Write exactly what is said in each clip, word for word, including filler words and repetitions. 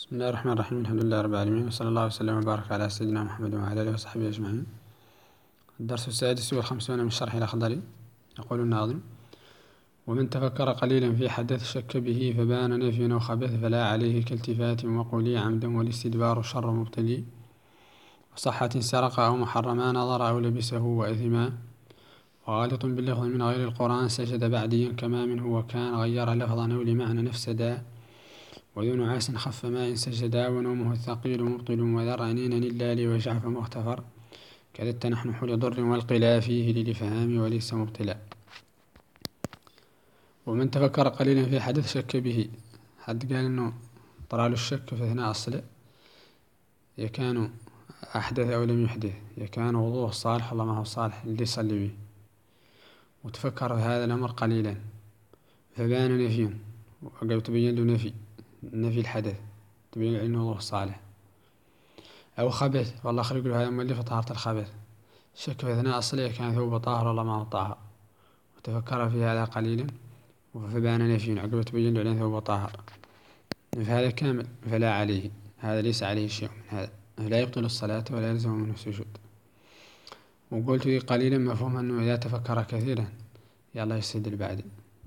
بسم الله الرحمن الرحيم. الحمد لله رب العالمين، وصلى الله وسلم وبارك على سيدنا محمد وعلى آله وصحبه أجمعين. الدرس السادس والخمسون من شرح الأخضر. يقول الناظم: ومن تفكر قليلا في حدث شك به فبان نفي أو خبث فلا عليه كالتفات وقولي عمدا والاستدبار شر مبتلي وصحة سرق أو محرما نظر أو لبسه وإثما وغالط باللفظ من غير القرآن سجد بعديا كما منه وكان غير لفظا أو لمعنى نفسدا وذو نعاس خف ماء سجدا ونومه الثقيل مبطل وذرعنين إلا لوجع فمغتفر كذا التنحنح لضر والقلا فيه للفهام وليس مبطلا. ومن تفكر قليلا في حدث شك به، حد قال إنه طرال الشك في أثناء الصلاة يكان أحدث أو لم يحدث، يكان وضوءه صالح والله ما هو صالح اللي يصلي به، وتفكر في هذا الأمر قليلا فبان نفي، وقد تبين له نفي نفي الحدث تبين أنه وضوء صالح، أو خبث والله خرج له هذا مؤلف طهارة الخبث، شك في أثناء الصلاة كان ثوب طاهر والله ما هو طاهر، وتفكر في هذا قليلا فبان نفي عقب تبين له أنه ثوب طاهر، فهذا كامل فلا عليه، هذا ليس عليه شيء من هذا، لا يبطل الصلاة ولا يلزم منه السجود. وقلت قليلا مفهوم أنه إذا تفكر كثيرا يلا يستدل بعد.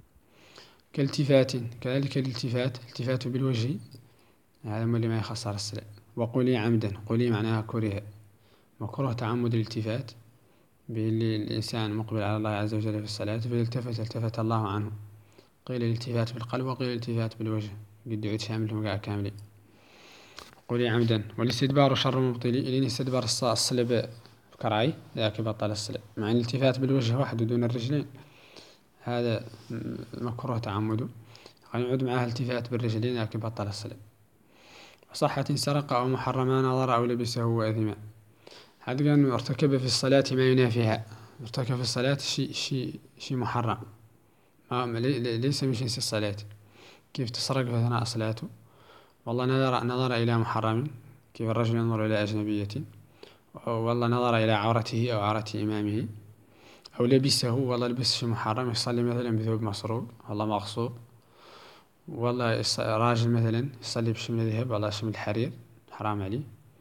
كالتفات، كذلك الالتفات، التفات بالوجه هذا من اللي ما يخسر الصلاة. وقولي عمدا، قولي معناها كره، مكروه تعمد الالتفات باللي الإنسان مقبل على الله عز وجل في الصلاة فالتفت التفت الله عنه، قيل الالتفات بالقلب وقيل الالتفات بالوجه قد يعود شاملهم قاع كاملين. قولي عمدا. والاستدبار شر مبطلي، لين استدبر الصلاة بكرعي ذاك بطل الصلاة، مع الالتفات بالوجه وحده دون الرجلين هذا مكروه تعمده، قد يعود معها التفات بالرجلين ذاك بطل الصلاة. وصحة سرق أو محرما نظر أو لبسه وأثما، هذا قال إنه ارتكب في الصلاة ما ينافيها، ارتكب في الصلاة شيء شيء شيء محرم ما ليس من جنس الصلاة، كيف تسرق في أثناء صلاته، والله نظر نظر إلى محرم كيف الرجل ينظر إلى أجنبية، والله نظر إلى عورته أو عورة إمامه، أو لبسه والله لبس شيء محرم يصلي مثلا بثوب مسروق والله مغصوب، والله راجل مثلا يصلي بشمل ذهب والله شمل حرير حرام عليه،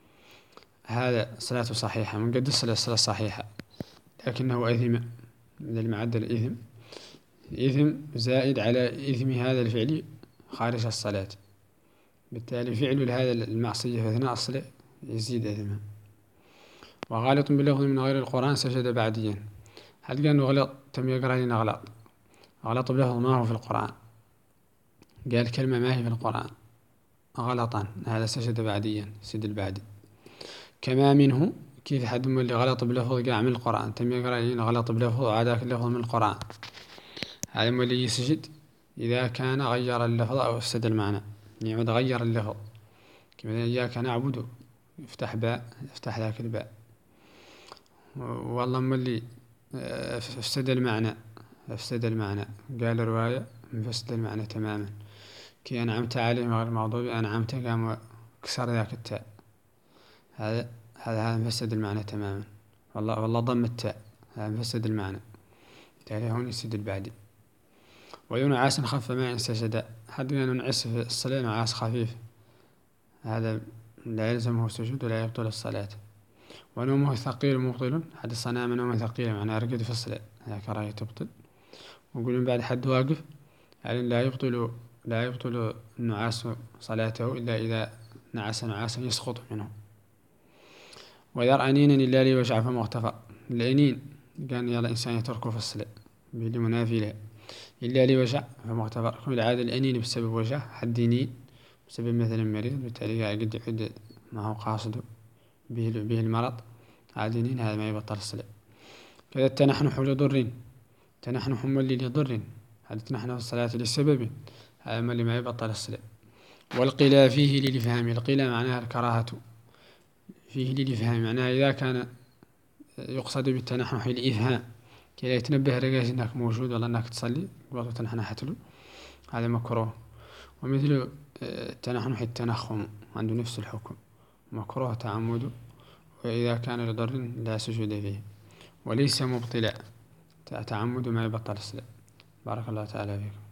هذا صلاته صحيحة من قد الصلاة الصلاة صحيحة لكنه أثم من المعدل الإثم، إثم زائد على إثم هذا الفعل خارج الصلاة، بالتالي فعل هذا المعصية في أثناء الصلاة يزيد أثما. وغالط بلفظ من غير القرآن سجد بعديا، هل قال إنه غلط تم يقرأ لنا غلط، غلط بلفظ ما هو في القرآن، قال كلمة ما هي في القرآن غلطا هذا سجد بعديا سجد البعدي. كما منه، كيف حد من اللي غلط بلفظ قاع من القرآن تم يقرأ لنا غلط بلفظ وعاداك اللفظ من القرآن، هذا من اللي يسجد إذا كان غير اللفظ أو أفسد المعنى، يعود غير اللفظ كما إياك نعبد افتح باء افتح ذاك الباء، والله من اللي أفسد المعنى أفسد المعنى قال رواية مفسد المعنى تماما، كي أنعمت عليهم غير المغضوب أنعمت قام كسر ذاك التاء، هذا هذا هذا مفسد المعنى تماما، والله والله ضم التاء هذا مفسد المعنى، بالتالي هون يسد البعدي. وذو نعاس خف ماء سجد، حد قال نعس في الصلاة نعاس خفيف هذا لا يلزمه السجود ولا يبطل الصلاة. ونومه ثقيل مبطل، حد صنام نوم ثقيل معناه رقد في الصلاة هذا كراهية تبطل. ونقول من بعد حد واقف يعني لا يبطل لا يبطل النعاس صلاته إلا إذا نعس نعاسا يسقط منه. ويرى أنينا إلا لي وجع فمغتفر، الأنين قال يلا إنسان يتركه في الصلاة بلي منافي له، إلا لي وجع فمغتفر كل عادة الأنين بسبب وجع حد نين بسبب مثلا مريض بالتالي قد يعد ما هو قاصد به, به المرض عاد نين هذا ما يبطل الصلاة. كذا التنحنح لضر، تنحنح مولي لضر هذا تنحنح في الصلاة لسبب هذا مولي ما يبطل الصلاة. والقلا فيه للإفهام، القلا معناها الكراهة، فيه للإفهام معناها إذا كان يقصد بالتنحنح الإفهام كي لا يتنبه رجاج أنك موجود ولا أنك تصلي قبل تنحنحت له هذا مكروه. ومثل التنحنح التنخم عنده نفس الحكم مكروه تعمده، وإذا كان لضر لا سجود فيه وليس مبطلا تعمد ما يبطل الصلاة. بارك الله تعالى فيكم.